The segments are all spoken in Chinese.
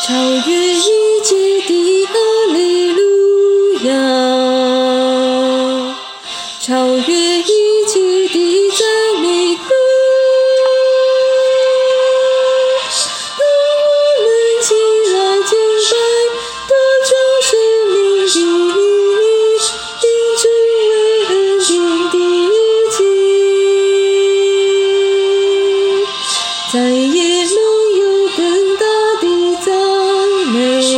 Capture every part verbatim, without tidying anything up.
超越一切的哈利路亚，超越一切的赞美歌。当我们起来敬拜，得着生命的意义，并成为恩典的日记，再也没有更大的赞美，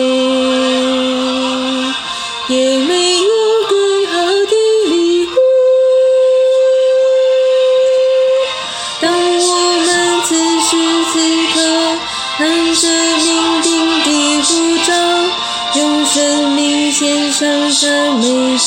也没有更好的礼物。当我们此时此刻按着命定的呼召，用生命献上赞美祭，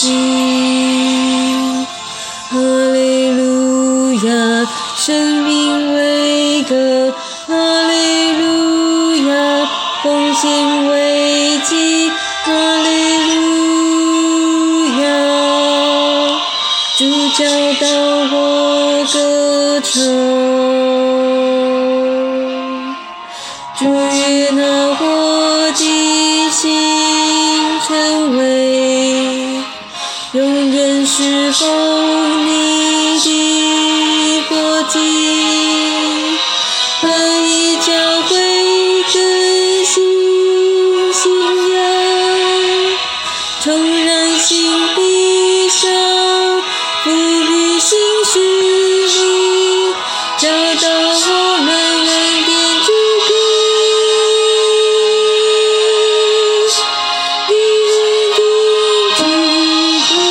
哈利路亚，生命为歌，哈利路亚，奉献为祭，哈利路亚，主教导我歌唱，主悦纳我的心，成为永远侍奉你的国祭，合一教会更新信仰，重燃心的香，赋予新势力，教导我们恩典之歌，一人的恩之歌。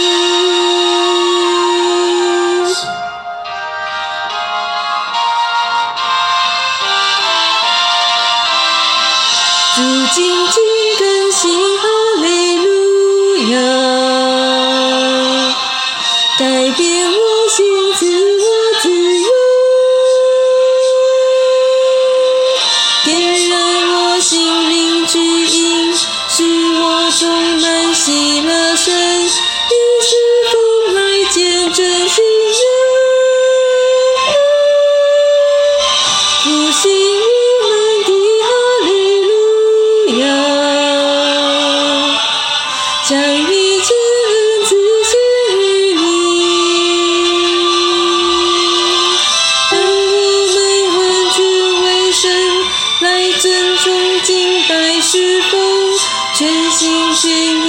主紧紧更新，哈利路亚，改变我心，赐我自由，点燃我心灵之音，使我充满喜乐神，于是风来见证信仰，复兴我们的哈利路亚，将一切恩赐献于你。当我们完全为神来尊崇敬拜侍奉，全心全